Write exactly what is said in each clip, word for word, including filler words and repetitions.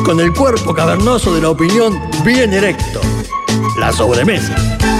con el cuerpo cavernoso de la opinión bien erecto. La sobremesa.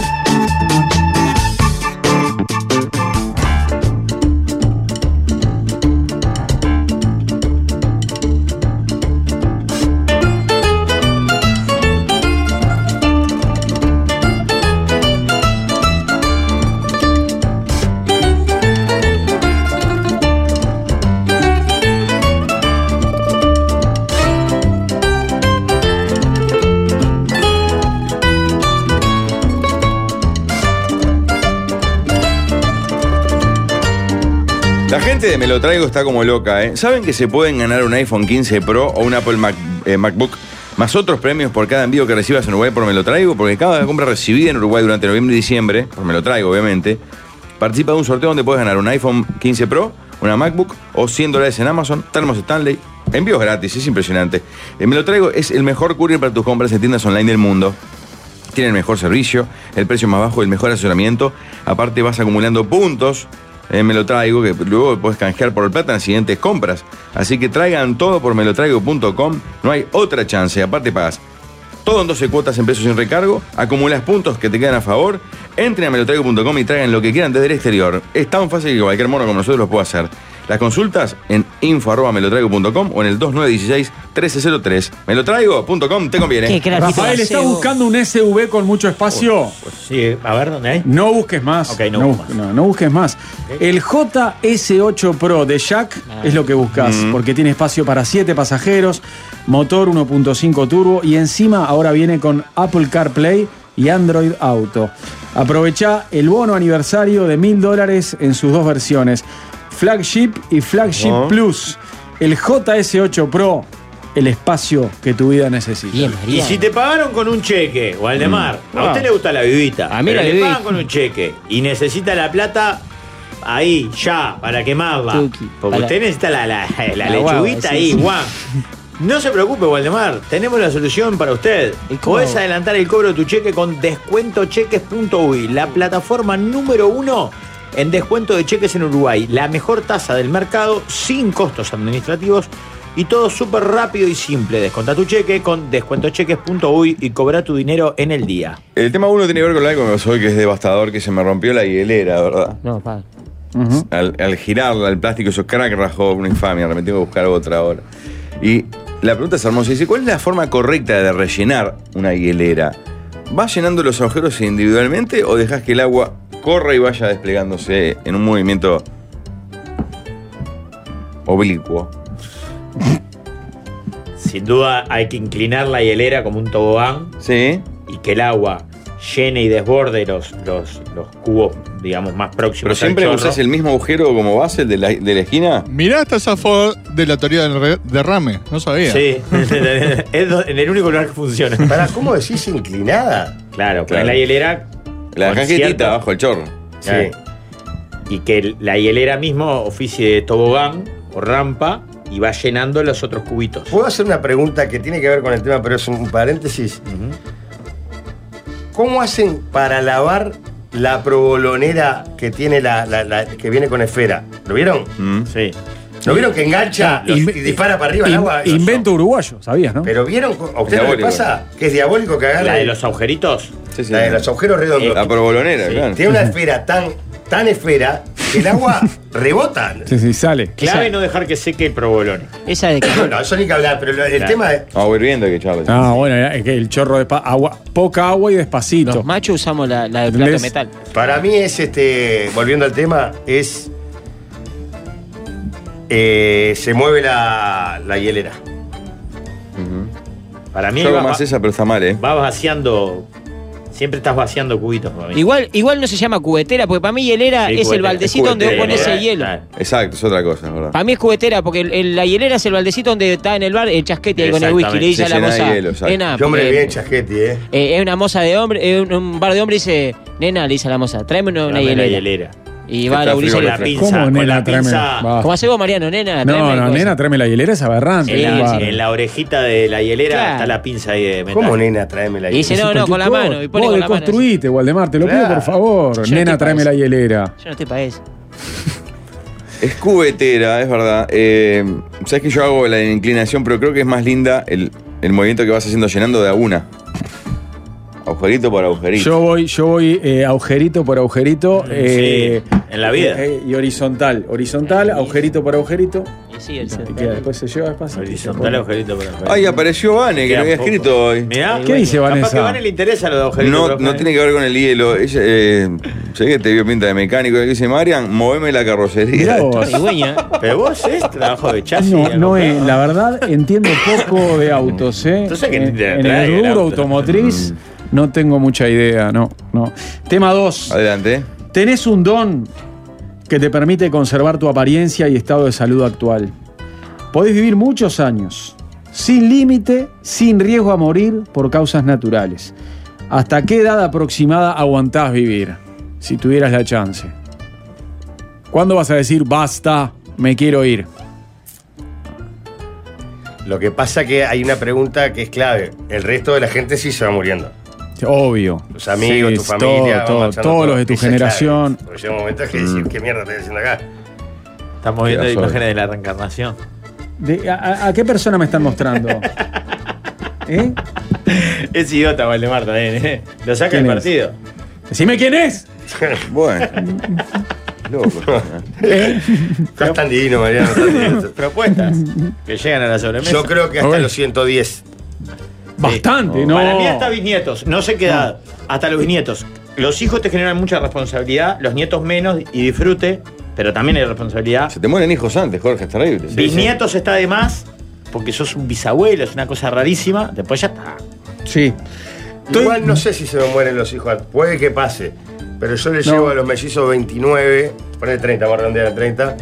La gente de Me Lo Traigo está como loca, ¿eh? ¿Saben que se pueden ganar un iPhone quince Pro o un Apple Mac, eh, MacBook más otros premios por cada envío que recibas en Uruguay por Me Lo Traigo? Porque cada compra recibida en Uruguay durante noviembre y diciembre, por Me Lo Traigo obviamente, participa de un sorteo donde puedes ganar un iPhone quince Pro, una MacBook o cien dólares en Amazon, termos Stanley, envíos gratis, es impresionante. Eh, Me Lo Traigo es el mejor courier para tus compras en tiendas online del mundo. Tiene el mejor servicio, el precio más bajo, el mejor asesoramiento. Aparte vas acumulando puntos. Eh, me lo traigo, que luego puedes canjear por el plata en las siguientes compras. Así que traigan todo por me lo traigo punto com. No hay otra chance. Aparte pagas todo en doce cuotas en pesos sin recargo. Acumulas puntos que te quedan a favor. Entren a me lo traigo punto com y traigan lo que quieran desde el exterior. Es tan fácil que cualquier mono como nosotros lo puede hacer. Las consultas en info arroba me lo traigo punto com o en el dos nueve uno seis trece cero tres. me lo traigo punto com te conviene. Rafael, ¿estás buscando un S U V con mucho espacio? Oh, pues sí, a ver, ¿dónde hay? No busques más. Ok, no, no, busques no, no busques más. Okay. El J S ocho Pro de Jack ah. es lo que buscas, mm. porque tiene espacio para siete pasajeros, motor uno punto cinco turbo y encima ahora viene con Apple CarPlay y Android Auto. Aprovecha el bono aniversario de mil dólares en sus dos versiones. Flagship y Flagship uh-huh. Plus. El J S ocho Pro, el espacio que tu vida necesita. Bien, y si te pagaron con un cheque, Waldemar, mm. a usted ah. le gusta la vivita, a mí pero la le vivita. pagan con un cheque y necesita la plata ahí, ya, para quemarla. Tuki. Porque para usted necesita la, la, la, la lechuguita guau, sí, ahí, sí. guau. No se preocupe, Waldemar, tenemos la solución para usted. Podés adelantar el cobro de tu cheque con descuento cheques punto uy, la plataforma número uno en descuento de cheques en Uruguay. La mejor tasa del mercado, sin costos administrativos y todo súper rápido y simple. Desconta tu cheque con descuento cheques punto uy y cobra tu dinero en el día. El tema uno tiene que ver con algo que me pasó hoy que es devastador, que se me rompió la hielera, ¿verdad? No, padre. Uh-huh. Al, al girarla, el plástico, eso crack rajó, una infamia, me tengo que buscar otra ahora. Y la pregunta es hermosa, dice, ¿cuál es la forma correcta de rellenar una hielera? ¿Vas llenando los agujeros individualmente o dejas que el agua corra y vaya desplegándose en un movimiento oblicuo? Sin duda hay que inclinar la hielera como un tobogán. Sí. Y que el agua llene y desborde los, los, los cubos, digamos, más próximos. ¿Pero siempre al usás el mismo agujero como base, el de la, de la esquina? Mirá, estás a favor de la teoría del derrame. No sabía. Sí, es en el único lugar que funciona. ¿Para cómo decís inclinada? Claro, claro. La hielera... La cajetita cierto, bajo el chorro. Sí. Y que la hielera mismo oficie de tobogán o rampa y va llenando los otros cubitos. ¿Puedo hacer una pregunta que tiene que ver con el tema, pero es un paréntesis? Uh-huh. ¿Cómo hacen para lavar la provolonera que tiene la, la, la que viene con esfera? ¿Lo vieron? Mm. Sí. ¿Lo vieron que engancha los, Inve- y dispara para arriba el agua? Invento uruguayo, ¿sabías, no? Pero ¿vieron? ¿A ustedes no les pasa que es diabólico que agarra? ¿La de los agujeritos? Sí, sí. La de los agujeros redondos. La provolonera, sí. Claro. Tiene una esfera tan, tan esfera que el agua rebota. Sí, sí, sale. Clave Esa. no dejar que seque el provolone. Esa de que... No, eso ni que hablar, pero el claro. tema es... Agua hirviendo hay que echarle. Ah, bueno, es que el chorro de pa- agua, poca agua y despacito. Los machos usamos la, la de plato Les... metal. Para mí es, este, volviendo al tema, es... Eh, se mueve la, la hielera. Uh-huh. Para mí Yo hago va, más esa, pero está mal, ¿eh? va vaciando... Siempre estás vaciando cubitos para mí. Igual, igual no se llama cubetera, porque para mí hielera Sí, es cubetera. el baldecito Es donde vos cubetera, pones el ¿eh? hielo. Claro. Exacto, es otra cosa, ¿verdad? Para mí es cubetera, porque el, el- la hielera es el baldecito donde está en el bar el chasquete ahí con el whisky. Le dice a la Se llena de moza, hielo, exacto. nena, Qué hombre porque, bien, chasqueti, ¿eh? eh, es una moza de hombre, es un, un bar de hombre y dice, nena, le dice a la moza, tráeme una, una Dame hielera. la hielera. Y va a la Está gurisa frío y Con le la trae. pinza, ¿Cómo, con nena, la tráeme? pinza... Va. Como hace vos, Mariano, nena, tráeme No, no, cosas. nena, tráeme la hielera, es aberrante. En la, Bar. en la orejita de la hielera Claro. está la pinza ahí de metal. ¿Cómo, nena, tráeme la Y dice, hielera? no, no, con la mano. Y pone Vos con la mano. deconstruite, Waldemar, te lo pido Claro. por favor. Yo no Nena, estoy tráeme para la hielera. Yo no estoy para eso. Es cubetera, es verdad. Eh, Sabes que yo hago la inclinación, pero creo que es más linda el, el movimiento que vas haciendo llenando de a una. Agujerito por agujerito. Yo voy, yo voy eh, agujerito por agujerito. Eh, Sí, en la vida. eh, y horizontal. Horizontal, agujerito por agujerito. Y sí, el Y que después se lleva despacio. Horizontal, agujerito por agujerito. Ay, apareció Vane, que Queda lo había poco. escrito hoy. Mirá, ¿Qué dice Capaz Vanessa? que a Vane le interesa lo de agujerito No, por no agujerito. tiene que ver con el hielo. Ella, eh, sé que te vio pinta de mecánico. Y dice, Marian, moveme la carrocería. Mirá vos. Cigüeña. Pero vos es trabajo de chasis. No, no, eh, eh, la verdad entiendo poco de autos, ¿eh? Entonces, ¿qué en, te en trae el el rubro auto? automotriz no tengo mucha idea, no, no. Tema dos. Adelante. Tenés un don que te permite conservar tu apariencia y estado de salud actual. Podés vivir muchos años, sin límite, sin riesgo a morir por causas naturales. ¿Hasta qué edad aproximada aguantás vivir, si tuvieras la chance? ¿Cuándo vas a decir, basta, me quiero ir? Lo que pasa que hay una pregunta que es clave. El resto de la gente sí se va muriendo. Obvio. Tus amigos, Sí, tu familia. todo, va todo, marchando todos todo. los de tu Esa es generación. clave. Porque llega un momento que decir, ¿qué mierda estoy haciendo acá? Estamos viendo Queda solo. imágenes de la reencarnación. De- a, a- ¿A qué persona me están mostrando? ¿Eh? Es idiota, Valdemar, también, ¿eh? Lo saca ¿Quién el es? partido. Decime quién es. Bueno. Loco. ¿Eh? Estás tan divino, Mariano. tan divino. Propuestas que llegan a la sobremesa. Yo creo que hasta Bueno. los ciento diez. Bastante, ¿no? Para mí hasta bisnietos, no sé qué edad, hasta los bisnietos. Los hijos te generan mucha responsabilidad, los nietos menos y disfrute, pero también hay responsabilidad. Se te mueren hijos antes, Jorge, es terrible. Bisnietos está de más, porque sos un bisabuelo, es una cosa rarísima, después ya está. Sí. Estoy- Igual no sé si se me mueren los hijos. Puede que pase. Pero yo les No. llevo a los mellizos veintinueve, poner treinta, vamos a redondear a treinta.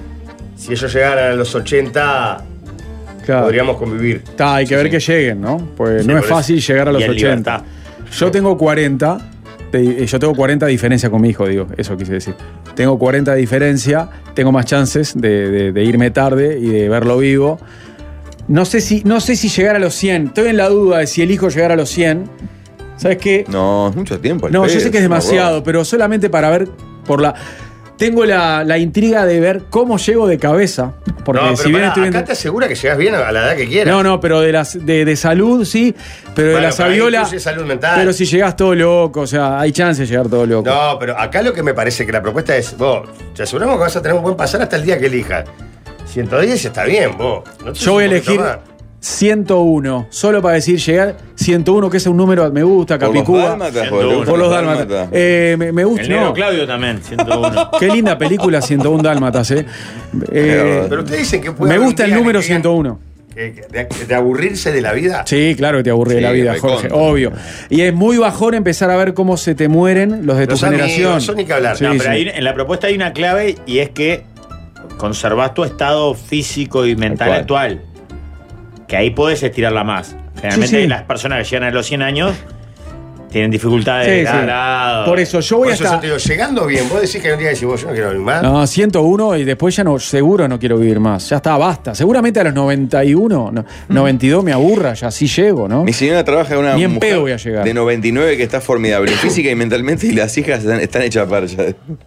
Si ellos llegaran a los ochenta, Claro. podríamos convivir. Está, hay que ver que lleguen, ¿no? Pues Sí, no es por eso. fácil llegar a los Y en ochenta. libertad. Yo tengo cuarenta. de- Yo tengo cuarenta de diferencia con mi hijo, digo. Eso quise decir. Tengo cuarenta de diferencia. Tengo más chances de, de- de irme tarde y de verlo vivo. No sé si, no sé si llegar a los cien. Estoy en la duda de si elijo llegar a los cien. ¿Sabes qué? No, es mucho tiempo. al No, pedo, yo sé que es un horror. demasiado, pero solamente para ver por la. Tengo la, la intriga de ver cómo llego de cabeza. Porque no, pero si bien pará, estoy acá viendo. te asegura que llegas bien a la edad que quieras. No, no, pero de, las, de, de salud sí, pero de Bueno, la pero ahí saviola. incluye salud mental. Pero si llegás todo loco, o sea, hay chance de llegar todo loco. No, pero acá lo que me parece que la propuesta es, vos, te aseguramos que vas a tener un buen pasar hasta el día que elijas. ciento diez está bien, vos. No te Yo voy a un poquito elegir más. ciento uno, solo para decir llegar ciento uno, que es un número, me gusta, Por los Capicúa. dálmatas, ciento Jorge, ¿te uno. gustan Por los dálmatas. Eh, me, me gusta, El negro no. Claudio también, ciento uno. Qué linda película, ciento uno dálmatas, eh. Eh, Pero ustedes dicen que puede me haber gusta un el día número que digan ciento uno. que- que- de, de aburrirse de la vida. Sí, claro que te aburre de Sí, la vida, recontra. Jorge, obvio. Y es muy bajón empezar a ver cómo se te mueren los de tu Los amigos, generación. eso ni que hablar. Sí, No, pero sí. ahí en la propuesta hay una clave y es que conservás tu estado físico y mental Actual. actual. Que ahí podés estirarla más. Generalmente Sí, sí. las personas que llegan a los cien años tienen dificultades Sí, de sí. grado. Por eso yo voy Por eso hasta. yo te digo, llegando bien, vos decís que hay un día que decís, vos, yo no quiero vivir más. No, ciento uno y después ya no, seguro no quiero vivir más. Ya está, basta. Seguramente a los noventa y uno, no, noventa y dos me aburra, ya sí llego, ¿no? Mi señora trabaja con una Ni en mujer pedo voy a llegar. de noventa y nueve que está formidable física y mentalmente y las hijas están, están hechas percha.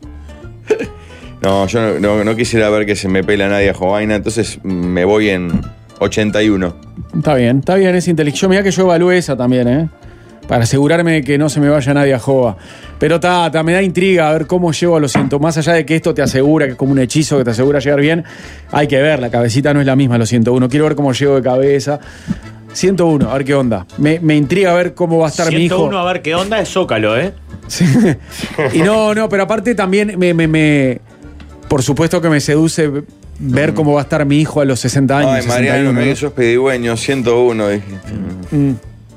No, yo no, no- no quisiera ver que se me pela nadie a Jovaina, entonces me voy en ochenta y uno. Está bien, está bien, es inteligente. Yo mirá que yo evalué esa también, ¿eh? Para asegurarme de que no se me vaya nadie a Jova. Pero ta, ta, me da intriga a ver cómo llego a los ciento. Más allá de que esto te asegura, que es como un hechizo que te asegura llegar bien, hay que ver, la cabecita no es la misma a los ciento uno. Quiero ver cómo llego de cabeza. ciento uno, a ver qué onda. Me, me intriga ver cómo va a estar mi ciento uno hijo. a ver qué onda es Zócalo, ¿eh? Sí. Y no, no, pero aparte también me, me, me- por supuesto que me seduce ver cómo va a estar mi hijo a los sesenta años. Ay, Mariano, sesenta y uno, me ¿no? que sos pedigüeño, ciento uno. Dijiste. Mm.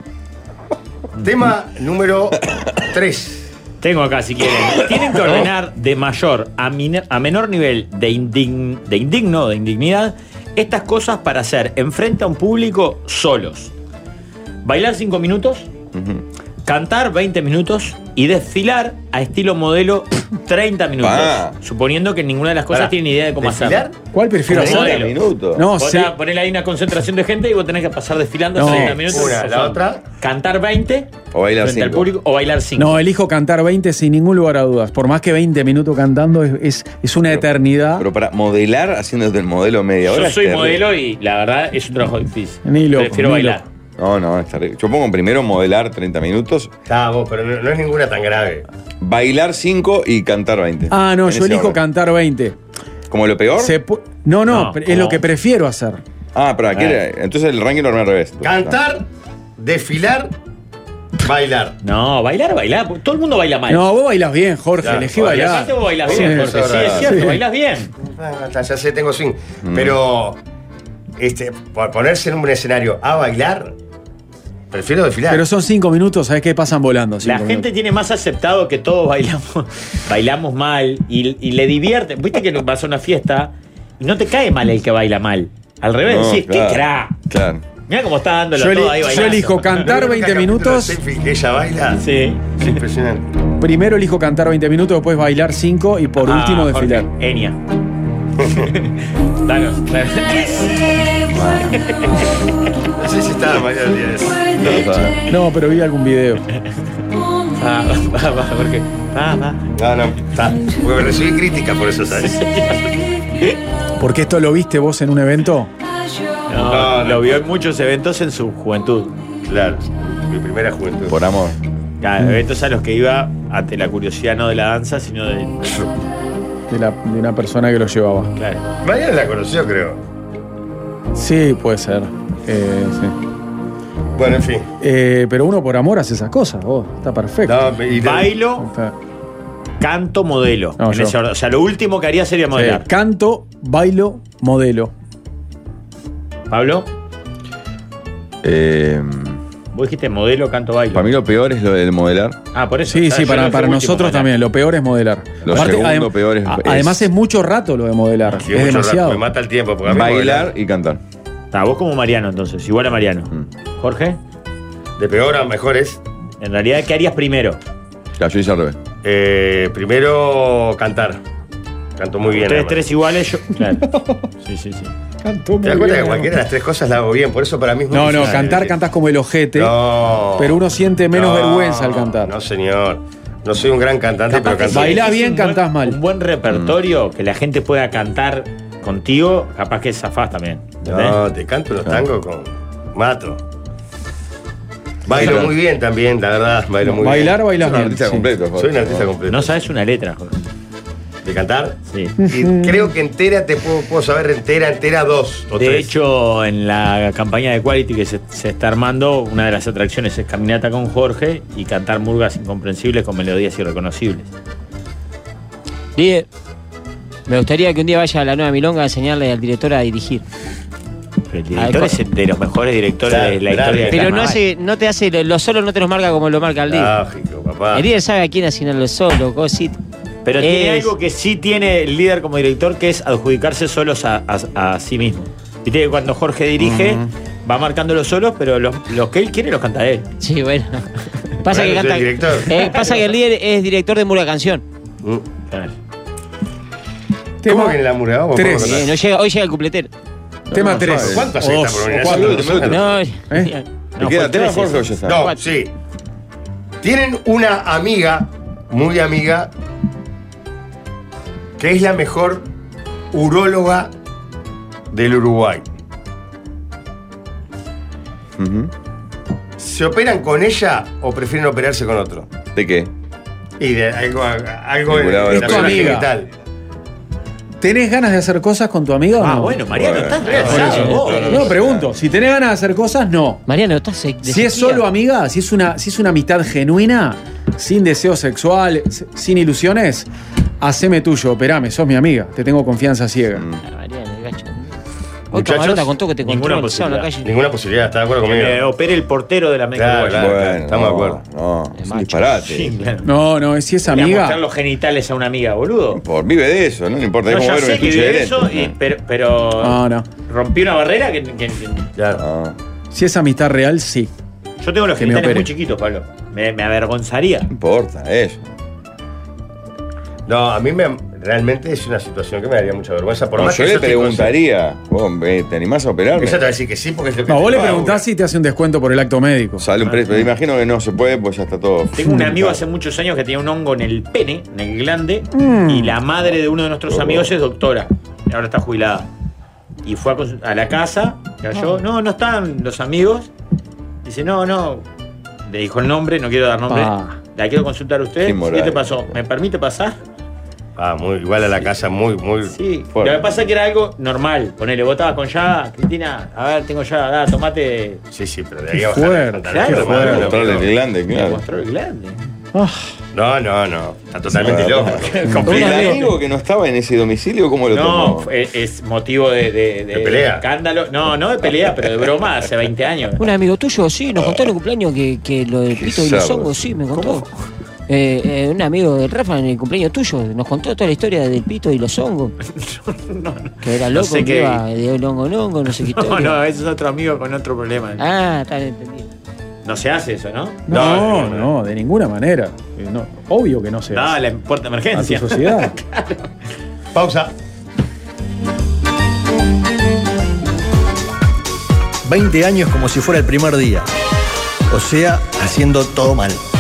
Tema número tres. Tengo acá, si quieren. Tienen que ordenar de mayor a, min- a menor nivel de, indign- de indigno, de indignidad, estas cosas para hacer enfrente a un público solos. Bailar cinco minutos, cantar veinte minutos y desfilar a estilo modelo treinta minutos. Pa. Suponiendo que ninguna de las cosas Pará, tiene ni idea de cómo ¿desfilar? hacerlo. ¿Cuál prefiero Como hacer? modelo. minutos. No, Vos sí. te- ponele ahí una concentración de gente y vos tenés que pasar desfilando No. treinta minutos. Una, la Son otra. Cantar veinte O bailar frente al cinco. público o bailar cinco. No, elijo cantar veinte sin ningún lugar a dudas. Por más que veinte minutos cantando es, es, es una eternidad. Pero para modelar haciéndote el modelo media hora. Yo es soy terrible. modelo y la verdad es un trabajo difícil. Ni loco, Prefiero ni bailar. loco. No, no, es terrible. Yo pongo primero modelar treinta minutos, Está vos, pero no, no es ninguna tan grave. bailar cinco y cantar veinte. Ah, no, En yo ese elijo orden. cantar veinte. ¿Como lo peor? Se pu- no, no, No, es ¿cómo? lo que prefiero hacer. Ah, pero ¿qué era? Entonces el ranking lo armé al revés. Cantar, desfilar, bailar. No, bailar, bailar. Todo el mundo baila mal. No, vos bailás bien, Jorge, Ya, elegí bueno, Y bailar. aparte vos bailás Sí, bien, Jorge. eso Sí, es es verdad. cierto, Sí. bailás bien. Ah, ya sé, tengo swing. Pero este, por ponerse en un escenario a bailar, prefiero desfilar. Pero son cinco minutos, ¿sabes qué? Pasan volando. La cinco gente minutos. tiene más aceptado que todos bailamos, bailamos mal y, y le divierte. Viste que vas a una fiesta y no te cae mal el que baila mal. Al revés, No, decís, claro, qué crack. Claro. Mirá cómo está dándolo Yo, todo eli- ahí yo bailando. elijo cantar Nunca veinte capítulo minutos. de Seinfeld que ella baila. Sí. Es impresionante. Primero elijo cantar veinte minutos, después bailar cinco y por Ah, último Jorge, desfilar. Enya. Danos. danos. No sé si estaba mañana el día de eso. No, pero vi algún video. Va, va, va, Jorge. Va, va. No, no, está. Porque recibí críticas por eso, ¿sabes? Porque esto lo viste vos en un evento. No, No, no. lo vio en muchos eventos en su juventud. Claro. Mi primera juventud. Por amor. Claro, eventos a los que iba ante la curiosidad no de la danza, sino de. De, la- de una persona que lo llevaba. Claro. Mariana la conoció, creo. Sí, puede ser. Eh, sí. Bueno, en fin. Eh, pero uno por amor hace esas cosas, vos. Está perfecto. No, y- Bailo, Está- canto, modelo. No, En yo. ese orden. O sea, lo último que haría sería modelar. Sí, canto, bailo, modelo. Pablo, Eh, vos dijiste modelo, canto, bailo. para mí lo peor es lo de modelar. Ah, por eso. Sí, Ah, sí, yo para, no fui para último, nosotros modelar. también. Lo peor es modelar. Lo segundo adem- peor es- a- es- Además es mucho rato lo de modelar. Sí, es mucho demasiado. rato, me mata el tiempo. Porque a mí Bailar y cantar. Ah, vos como Mariano, entonces. Igual a Mariano. Mm. Jorge, De peor a mejor es. en realidad, ¿qué harías primero? Claro, yo hice al revés. eh, primero cantar. Canto muy bien. Ustedes además. tres iguales, yo. Claro. Sí, sí, sí. Canto ¿Te das cuenta que cualquiera de las tres cosas la hago bien? Por eso para mí es muy No, no, difícil. cantar cantás como el ojete. No. Pero uno siente menos No, vergüenza al cantar. No, señor. No soy un gran cantante, Capaz pero que canto. si Bailá elegís bien, un buen- cantás mal. Un buen repertorio que la gente pueda cantar contigo, capaz que zafás también. ¿entendés? No, te canto los tangos con mato. Bailo Claro. muy bien también, la verdad. Bailo muy Bailar, bien. bailas Sos un bien. artista sí. completo, Jorge. Soy un artista completo. No sabes una letra, Jorge. ¿De cantar? Sí. Y creo que entera te puedo, puedo saber entera, entera dos o De tres. hecho, en la campaña de Quality que se, se está armando, una de las atracciones es caminata con Jorge y cantar murgas incomprensibles con melodías irreconocibles. Líder, me gustaría que un día vaya a la Nueva Milonga a enseñarle al director a dirigir. El director Ay, es de los mejores directores Claro, de la claro. historia del Pero no carnaval. hace, no te hace, los solos no te los marca como lo marca el líder. Lógico, papá. El líder sabe a quién asignar los solos, cositas. Pero tiene Es- algo que sí tiene el líder como director, que es adjudicarse solos a, a- a sí mismo. Viste que cuando Jorge dirige, va marcando los solos, pero los, los que él quiere los canta él. Sí, bueno. Pasa Bueno, que soy canta. el director. eh, pasa que el líder es director de Murga Canción. Mm. Claro. ¿Cómo Tema, viene la murga? Vamos, tres. ¿cómo Eh, no llega, hoy llega el cupletero. tema No, tres. suave. ¿Cuánto hace O esta dos, por o unidad? cuatro. Cinco minutos. No, ¿Eh? ¿Te No, queda fue tema, trece, Jorge, o ya sí. está? No, Cuatro. sí. Tienen una amiga, muy amiga, que es la mejor uróloga del Uruguay. Ujú. ¿Se operan con ella o prefieren operarse con otro? ¿De qué? Y de algo, algo Vinculado en a la la zona amiga. genital. ¿Tenés ganas de hacer cosas con tu amiga o no? Ah, bueno, Mariano, Bueno, estás por re Por alzado, eso. vos. No, pregunto. Si tenés ganas de hacer cosas, no. Mariano, estás de Si es sequía. solo amiga, si es una, si es una amistad genuina, sin deseo sexual, s- sin ilusiones, haceme tuyo, operame, sos mi amiga, te tengo confianza ciega. Ah, Mariano, el gacho. Hoy Muchachos, Camarota contó que te ninguna controla el sábado en la posibilidad. calle. Ninguna posibilidad, ¿estás de acuerdo Que me conmigo? opere el portero de la América Claro, Uruguaya. claro. Bueno, estamos de no, acuerdo. No, Es es un macho. disparate. Sí, claro. No, no, si es Le voy a amiga. mostrar los genitales a una amiga, boludo. Por vive de eso, no le importa. No, es ya como ver un sé que estuche de vive eso, lentes. y- pero, pero No, no. rompí una barrera que, que- que- Claro. Ah, Si es amistad real, sí. yo tengo los Que me genitales opere. muy chiquitos, Pablo. Me, me avergonzaría. no importa, eso. No, a mí me, realmente es una situación que me daría mucha vergüenza. Por No, más yo que le estoy preguntaría, vos, eh, ¿te animás a operarme? consciente- Ella te va a decir que sí, porque es lo que No, vos le Ah, preguntás si te hace un descuento por el acto médico. Sale un precio, pero imagino que no se puede, pues ya está todo. Tengo un amigo hace muchos años que tenía un hongo en el pene, en el glande, y la madre de uno de nuestros amigos es doctora. Y ahora está jubilada. Y fue a, consu- a la casa, cayó. No, no estaban los amigos. Dice, no, no. Le dijo el nombre, no quiero dar nombre. Ah. La quiero consultar a usted. Qué moral. ¿Qué te pasó? ¿Me permite pasar? Ah, muy, igual a la casa, muy, muy. Sí. Fuerte. Lo que pasa es que era algo normal. Ponele, vos estabas con llaga. Cristina, a ver, tengo llaga, da, tomate. Sí, sí, pero de Qué ahí a bajar fuerte, el pantalón, claro, hermano, fuerte. no, Mostrarle no. el glande, Me claro. mostró el glande. Ah, No, no, no. Está totalmente No, loco. ¿El Complicado. amigo que no estaba en ese domicilio, cómo lo No, tomó? fue- es motivo de, de, De pelea. escándalo. No, no de pelea, pero de broma hace veinte años. Un amigo tuyo, sí, nos contó en el cumpleaños que, que lo del Qué pito y los cerdo. hongos, sí, me contó. Eh, eh, un amigo del Rafa en el cumpleaños tuyo nos contó toda la historia del pito y los hongos. Que era No loco, sé que qué- iba de hongo en hongo, no sé qué No, historia. no, ese es otro amigo con otro problema. Ah, está bien entendido. No se hace eso, ¿no? no, no, de ninguna manera. Eh, no, obvio que no se No, hace. la puerta de A tu emergencia. sociedad. Pausa. veinte años como si fuera el primer día. O sea, haciendo todo mal.